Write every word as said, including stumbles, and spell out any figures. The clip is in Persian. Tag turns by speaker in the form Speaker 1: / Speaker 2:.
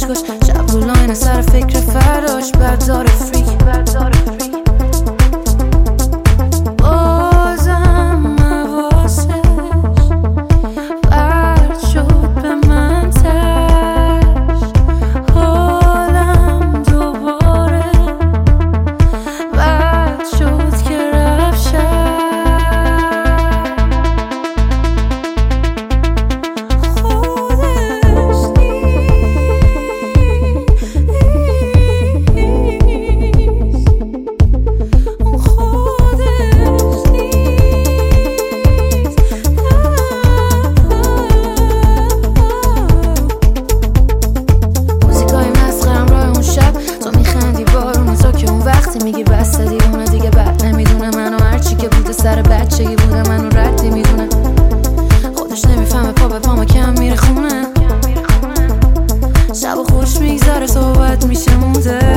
Speaker 1: کش. شب رو لاین سر فکر فرداش بردار فریک بردار فریک. بازم حواسش برد شد به من تش. حالم دوباره بد شد که رفت شد. میگی بسته دیوونه دیگه بد نمیدونه منو، هرچی که بوده سر بچگی بوده منو ردی میدونه. خودش نمیفهمه پا به پامو کم میره خونه. شب و خوش میگذره صحبت میشه مونده.